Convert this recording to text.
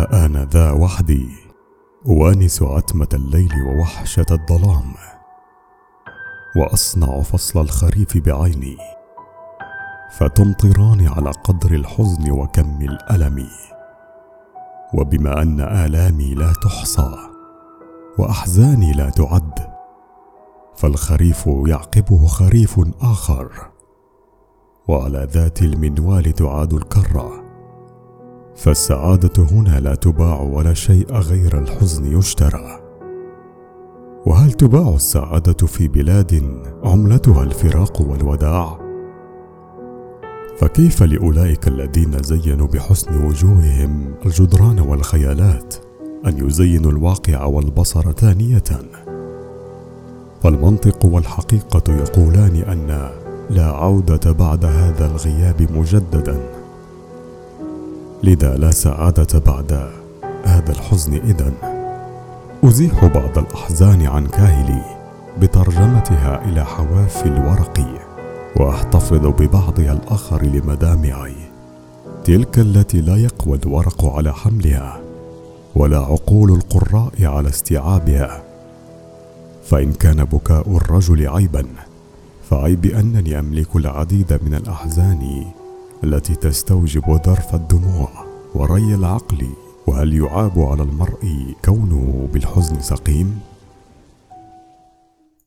ها أنا ذا وحدي أوانس عتمة الليل ووحشة الظلام، وأصنع فصل الخريف بعيني، فتمطران على قدر الحزن وكم الألم. وبما أن آلامي لا تحصى وأحزاني لا تعد، فالخريف يعقبه خريف آخر، وعلى ذات المنوال تعاد الكرة. فالسعادة هنا لا تباع ولا شيء غير الحزن يشترى. وهل تباع السعادة في بلاد عملتها الفراق والوداع؟ فكيف لأولئك الذين زينوا بحسن وجوههم الجدران والخيالات أن يزينوا الواقع والبصر ثانية؟ فالمنطق والحقيقة يقولان أن لا عودة بعد هذا الغياب مجددا، لذا لا سعادة بعد هذا الحزن. إذن أزيح بعض الأحزان عن كاهلي بترجمتها إلى حواف الورق، وأحتفظ ببعضها الآخر لمدامعي، تلك التي لا يقوى الورق على حملها ولا عقول القراء على استيعابها. فإن كان بكاء الرجل عيبا، فعيب أنني أملك العديد من الأحزان التي تستوجب ذرف الدموع وري العقل. وهل يعاب على المرء كونه بالحزن سقيم؟